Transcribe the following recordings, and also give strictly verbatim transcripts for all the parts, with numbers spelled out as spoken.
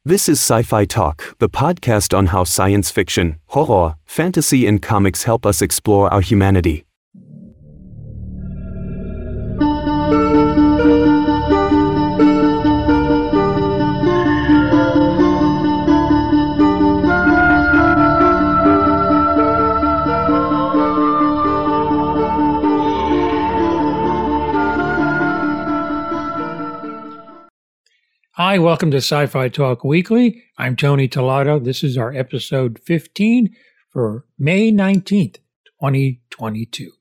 This is Sci-Fi Talk, the podcast on how science fiction, horror, fantasy, and comics help us explore our humanity. Hi, welcome to Sci-Fi Talk Weekly. I'm Tony Tellado. This is our episode fifteen for May nineteenth, twenty twenty-two.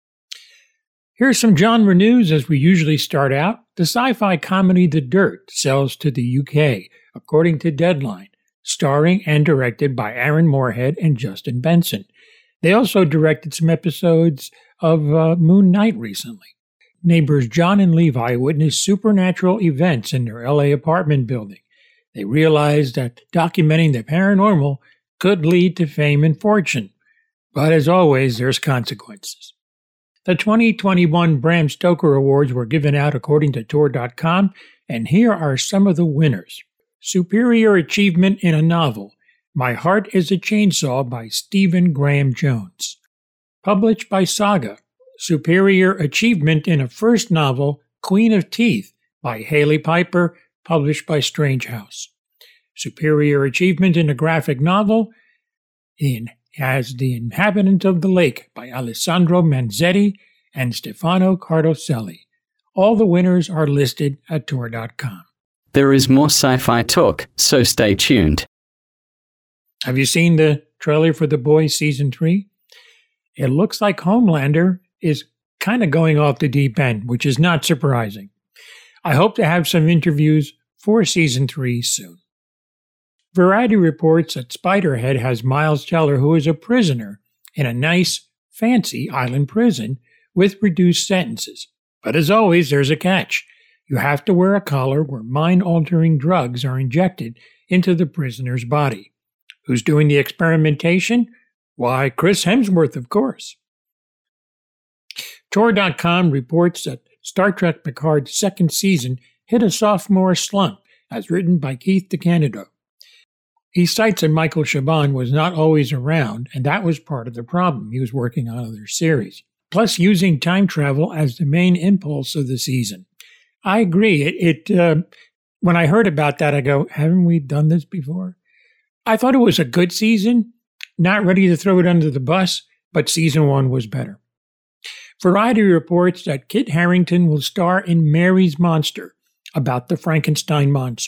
Here's some genre news as we usually start out. The sci-fi comedy The Dirt sells to the U K, according to Deadline, starring and directed by Aaron Moorhead and Justin Benson. They also directed some episodes of uh, Moon Knight recently. Neighbors John and Levi witnessed supernatural events in their L A apartment building. They realized that documenting the paranormal could lead to fame and fortune. But as always, there's consequences. The twenty twenty-one Bram Stoker Awards were given out according to Tor dot com, and here are some of the winners. Superior Achievement in a Novel, My Heart is a Chainsaw by Stephen Graham Jones. Published by Saga. Superior Achievement in a First Novel, Queen of Teeth, by Haley Piper, published by Strange House. Superior Achievement in a Graphic Novel, in as The Inhabitant of the Lake, by Alessandro Manzetti and Stefano Cardoselli. All the winners are listed at Tor dot com. There is more sci-fi talk, so stay tuned. Have you seen the trailer for The Boys Season three? It looks like Homelander is kind of going off the deep end, which is not surprising. I hope to have some interviews for Season three soon. Variety reports that Spiderhead has Miles Teller, who is a prisoner in a nice, fancy island prison with reduced sentences. But as always, there's a catch. You have to wear a collar where mind-altering drugs are injected into the prisoner's body. Who's doing the experimentation? Why, Chris Hemsworth, of course. Tor dot com reports that Star Trek Picard's second season hit a sophomore slump, as written by Keith DeCandido. He cites that Michael Chabon was not always around, and that was part of the problem. He was working on other series. Plus, using time travel as the main impulse of the season. I agree. It, it uh, when I heard about that, I go, haven't we done this before? I thought it was a good season, not ready to throw it under the bus, but season one was better. Variety reports that Kit Harington will star in Mary's Monster, about the Frankenstein monster.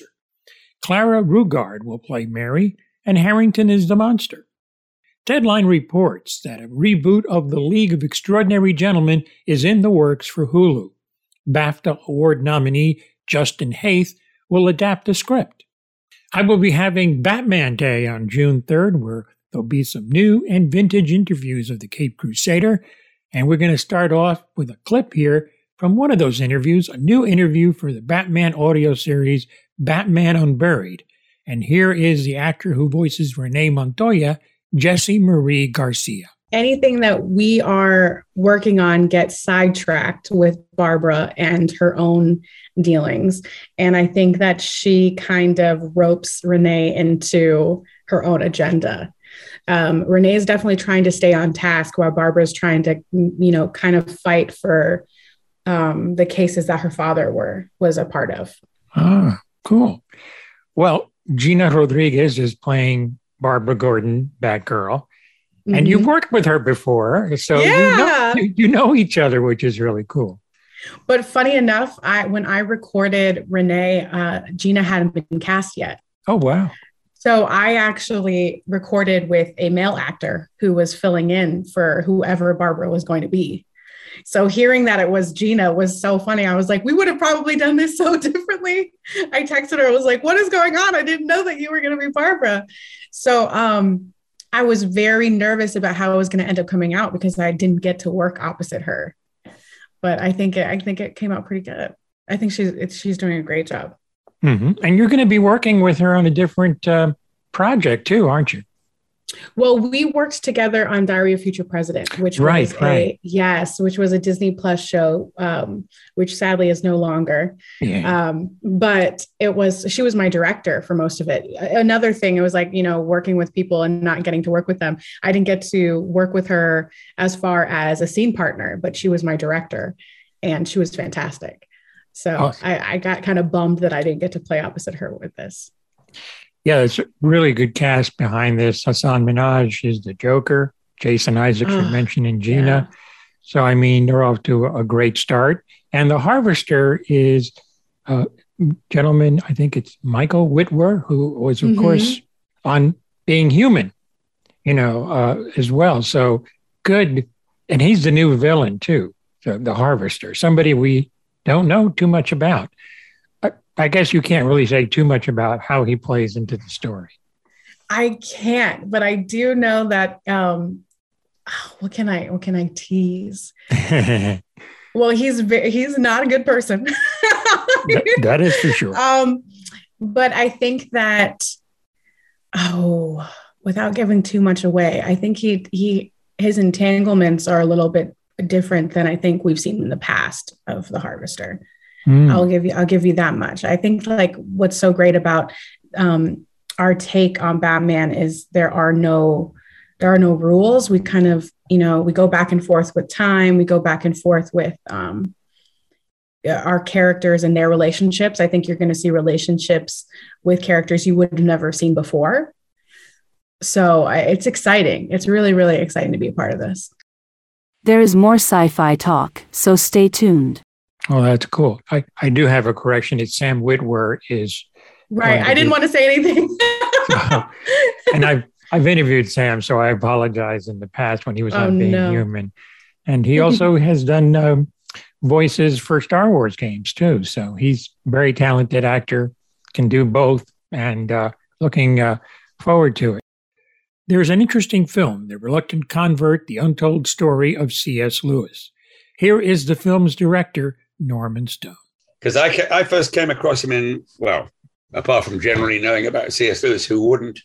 Clara Rugard will play Mary, and Harington is the monster. Deadline reports that a reboot of The League of Extraordinary Gentlemen is in the works for Hulu. BAFTA Award nominee Justin Haith will adapt the script. I will be having Batman Day on June third, where there'll be some new and vintage interviews of the Caped Crusader. And we're going to start off with a clip here from one of those interviews, a new interview for the Batman audio series, Batman Unburied. And here is the actor who voices Renee Montoya, Jessie Marie Garcia. Anything that we are working on gets sidetracked with Barbara and her own dealings. And I think that she kind of ropes Renee into her own agenda. Um, Renee is definitely trying to stay on task while Barbara's trying to, you know, kind of fight for um, the cases that her father were was a part of. Ah, cool. Well, Gina Rodriguez is playing Barbara Gordon, Batgirl, mm-hmm. and you've worked with her before, so yeah. you, know, you, you know each other, which is really cool. But funny enough, I when I recorded Renee, uh, Gina hadn't been cast yet. Oh, wow. So I actually recorded with a male actor who was filling in for whoever Barbara was going to be. So hearing that it was Gina was so funny. I was like, we would have probably done this so differently. I texted her. I was like, what is going on? I didn't know that you were going to be Barbara. So um, I was very nervous about how it was going to end up coming out because I didn't get to work opposite her. But I think it, I think it came out pretty good. I think she's it's, she's doing a great job. Mm-hmm. And you're going to be working with her on a different uh, project too, aren't you? Well, we worked together on Diary of Future President, which right, was right. a yes, which was a Disney Plus show, um, which sadly is no longer. Yeah. Um, but it was she was my director for most of it. Another thing, it was like, you know, working with people and not getting to work with them. I didn't get to work with her as far as a scene partner, but she was my director, and she was fantastic. So awesome. I, I got kind of bummed that I didn't get to play opposite her with this. Yeah, it's a really good cast behind this. Hassan Minhaj is the Joker. Jason Isaacs, oh, you mentioned, in Gina. Yeah. So, I mean, they're off to a great start. And the Harvester is a gentleman, I think it's Michael Whitwer, who was, of mm-hmm. course, on Being Human, you know, uh, as well. So good. And he's the new villain, too, the, the Harvester, somebody we don't know too much about. I guess you can't really say too much about how he plays into the story. I can't, but I do know that. Um, what can I? What can I tease? Well, he's he's not a good person. that, that is for sure. Um, but I think that. Oh, without giving too much away, I think he he his entanglements are a little bit different than I think we've seen in the past of the Harvester. Mm. I'll give you, I'll give you that much. I think like what's so great about um, our take on Batman is there are no, there are no rules. We kind of, you know, we go back and forth with time. We go back and forth with um, our characters and their relationships. I think you're going to see relationships with characters you would have never seen before. So I, it's exciting. It's really, really exciting to be a part of this. There is more sci-fi talk, so stay tuned. Oh, that's cool. I, I do have a correction. It's Sam Witwer is right. I didn't be, want to say anything. so, and I've I've interviewed Sam, so I apologize in the past when he was oh, on Being no. Human, and he also has done um, voices for Star Wars games too. So he's a very talented actor, can do both, and uh, looking uh, forward to it. There's an interesting film, The Reluctant Convert: The Untold Story of C S. Lewis. Here is the film's director, Norman Stone. Because I, I first came across him in, well, apart from generally knowing about C S. Lewis, who wouldn't,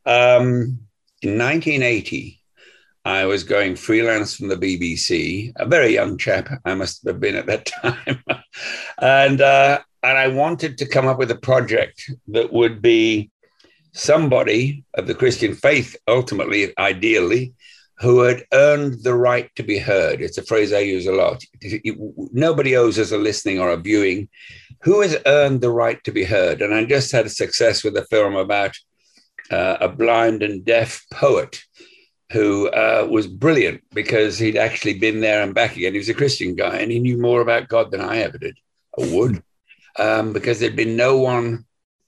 um, in nineteen eighty, I was going freelance from the B B C, a very young chap, I must have been at that time. and, uh, and I wanted to come up with a project that would be somebody of the Christian faith, ultimately, ideally, who had earned the right to be heard. It's a phrase I use a lot. Nobody owes us a listening or a viewing. Who has earned the right to be heard? And I just had a success with a film about uh, a blind and deaf poet who uh, was brilliant because he'd actually been there and back again. He was a Christian guy and he knew more about God than I ever did or would, um, because there'd been no one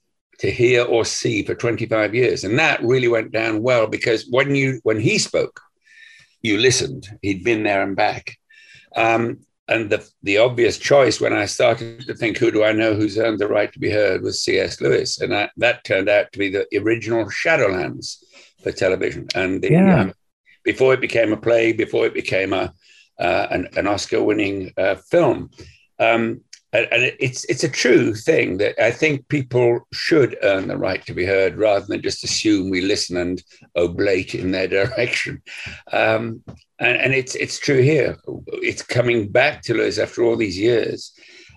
to hear or see for twenty-five years. And that really went down well because when you when he spoke, you listened. He'd been there and back. Um, and the, the obvious choice when I started to think, who do I know who's earned the right to be heard, was C S. Lewis. And that, that turned out to be the original Shadowlands for television. And the, yeah. um, before it became a play, before it became a uh, an, an Oscar-winning uh, film. Um, and and it's it's a true thing that I think people should earn the right to be heard rather than just assume we listen and oblate in their direction. Um, and, and it's it's true here. It's coming back to Lewis after all these years.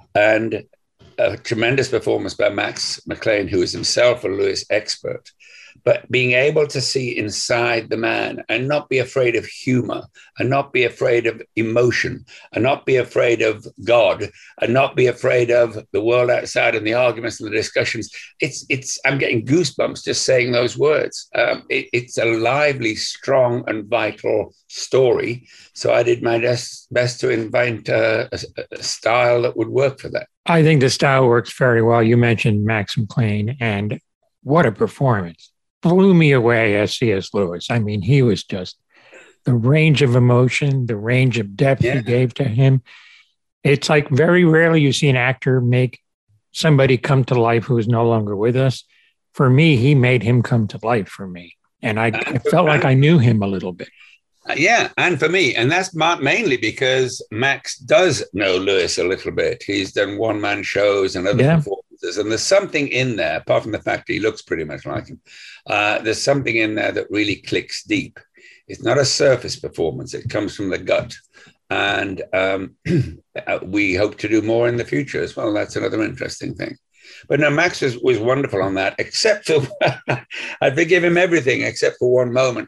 And a tremendous performance by Max McLean, who is himself a Lewis expert. But being able to see inside the man and not be afraid of humor and not be afraid of emotion and not be afraid of God and not be afraid of the world outside and the arguments and the discussions. It's, it's, I'm getting goosebumps just saying those words. Um, it, it's a lively, strong and vital story. So I did my best, best to invent uh, a, a style that would work for that. I think the style works very well. You mentioned Max McLean, and what a performance. Blew me away as C S. Lewis. I mean, he was just the range of emotion, the range of depth yeah. he gave to him. It's like very rarely you see an actor make somebody come to life who is no longer with us. For me, he made him come to life for me. And I, I felt like I knew him a little bit. Uh, yeah, and for me, and that's mainly because Max does know Lewis a little bit. He's done one-man shows and other yeah. performances, and there's something in there, apart from the fact he looks pretty much like him, uh, there's something in there that really clicks deep. It's not a surface performance. It comes from the gut. And um, we hope to do more in the future as well. That's another interesting thing. But no, Max was, was wonderful on that, except for, I forgive him everything except for one moment.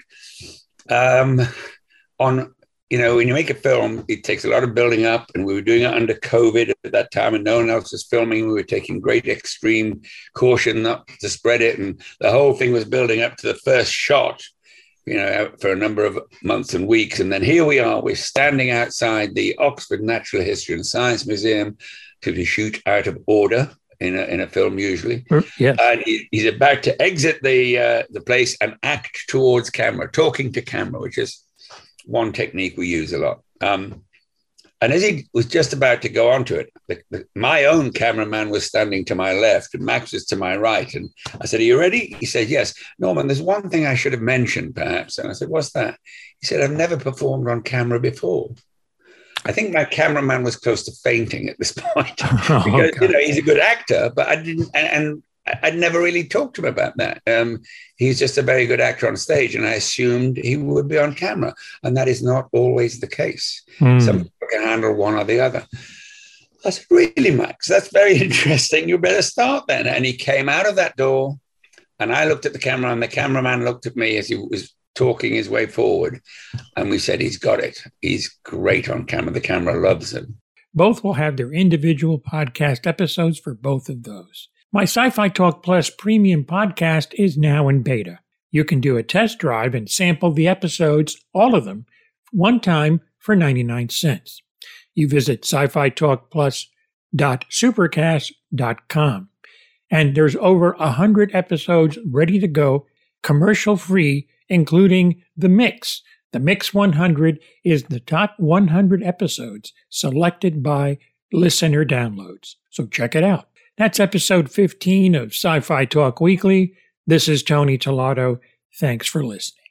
Um, on, you know, when you make a film, it takes a lot of building up, and we were doing it under COVID at that time, and no one else was filming. We were taking great extreme caution not to spread it, and the whole thing was building up to the first shot, you know, for a number of months and weeks. And then here we are, we're standing outside the Oxford Natural History and Science Museum to shoot out of order in a, in a film usually. Yes. And he, he's about to exit the uh, the place and act towards camera, talking to camera, which is one technique we use a lot. Um, and as he was just about to go onto it, the, the, my own cameraman was standing to my left and Max was to my right. And I said, "Are you ready?" He said, "Yes." "Norman, there's one thing I should have mentioned, perhaps." And I said, "What's that?" He said, "I've never performed on camera before." I think my cameraman was close to fainting at this point because, oh, you know, he's a good actor, but I didn't, and, and I'd never really talked to him about that. Um, he's just a very good actor on stage, and I assumed he would be on camera, and that is not always the case. Mm. Some people can handle one or the other. I said, "Really, Max? That's very interesting. You better start then." And he came out of that door, and I looked at the camera, and the cameraman looked at me as he was talking his way forward, and we said, "He's got it. He's great on camera. The camera loves him." Both will have their individual podcast episodes for both of those. My Sci-Fi Talk Plus premium podcast is now in beta. You can do a test drive and sample the episodes, all of them, one time for ninety-nine cents. You visit sci fi talk plus dot supercast dot com. And there's over one hundred episodes ready to go, commercial-free, including The Mix. The Mix one hundred is the top one hundred episodes selected by listener downloads. So check it out. That's episode fifteen of Sci-Fi Talk Weekly. This is Tony Tellado. Thanks for listening.